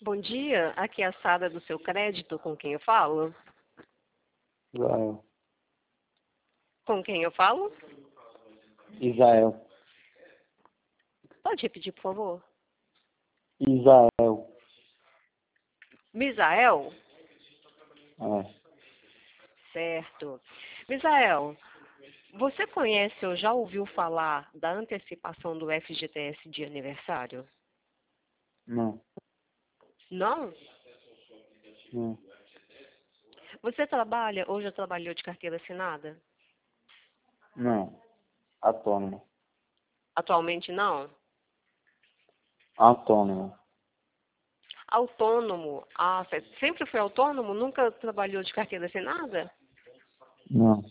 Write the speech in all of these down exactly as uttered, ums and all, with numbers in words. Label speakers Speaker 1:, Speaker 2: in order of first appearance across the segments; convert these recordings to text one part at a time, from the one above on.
Speaker 1: Bom dia, aqui é a Sara do Seu Crédito, com quem eu falo?
Speaker 2: Israel.
Speaker 1: Com quem eu falo?
Speaker 2: Israel.
Speaker 1: Pode repetir, por favor?
Speaker 2: Israel.
Speaker 1: Misael?
Speaker 2: É.
Speaker 1: Certo. Misael, você conhece ou já ouviu falar da antecipação do F G T S de aniversário?
Speaker 2: Não.
Speaker 1: Não?
Speaker 2: Não.
Speaker 1: Você trabalha ou já trabalhou de carteira assinada?
Speaker 2: Não. Autônomo.
Speaker 1: Atualmente não?
Speaker 2: Autônomo.
Speaker 1: Autônomo? Ah, você sempre foi autônomo? Nunca trabalhou de carteira assinada?
Speaker 2: Não.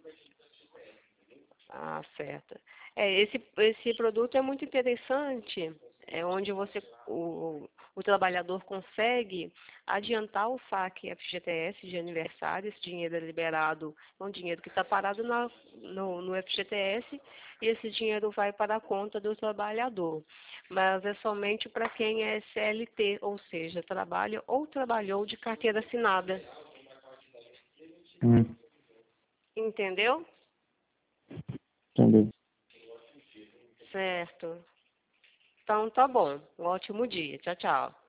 Speaker 1: Ah, certo. É, esse, esse produto é muito interessante, é onde você, o, o trabalhador consegue adiantar o saque F G T S de aniversário. Esse dinheiro é liberado, é um dinheiro que está parado na, no, no F G T S, e esse dinheiro vai para a conta do trabalhador. Mas é somente para quem é C L T, ou seja, trabalha ou trabalhou de carteira assinada.
Speaker 2: Hum.
Speaker 1: Entendeu?
Speaker 2: Entendi.
Speaker 1: Certo. Então, tá bom. Um ótimo dia. Tchau, tchau.